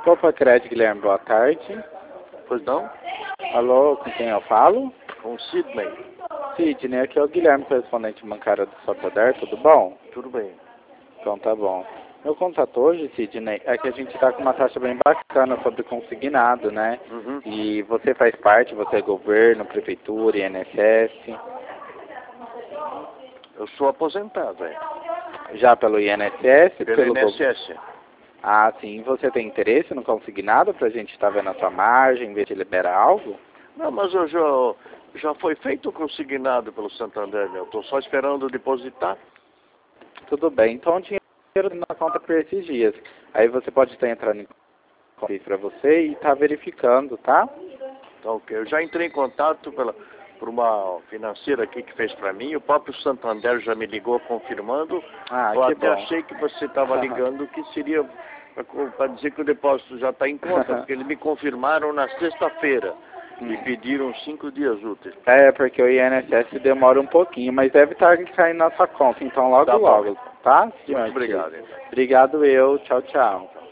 Copa Crédito, Guilherme, boa tarde. Pois não? Alô, com quem eu falo? Com o Sidney. Sidney, aqui é o Guilherme, correspondente bancário do Santander, tudo bom? Tudo bem. Então tá bom. Meu contato hoje, Sidney, é que a gente tá com uma taxa bem bacana sobre consignado, né? Uhum. E você faz parte, você é governo, prefeitura, INSS. Eu sou aposentado, Já pelo INSS? Pelo INSS. Ah, sim. Você tem interesse no consignado pra gente estar vendo a sua margem, ver se libera algo? Não, mas eu já foi feito o consignado pelo Santander, né? Eu estou só esperando depositar. Tudo bem. Então o dinheiro na conta por esses dias. Aí você pode estar entrando em contato para você e estar verificando, tá? Então, ok. Eu já entrei em contato por uma financeira aqui que fez para mim. O próprio Santander já me ligou confirmando. Ah, Eu que até bom. achei que você estava ligando que seria para dizer que o depósito já está em conta, porque eles me confirmaram na sexta-feira. Me pediram 5 dias úteis. É, porque o INSS demora um pouquinho, mas deve estar caindo na sua conta, então logo, Tá bom. logo, tá? Muito obrigado, então. Obrigado eu, tchau, tchau.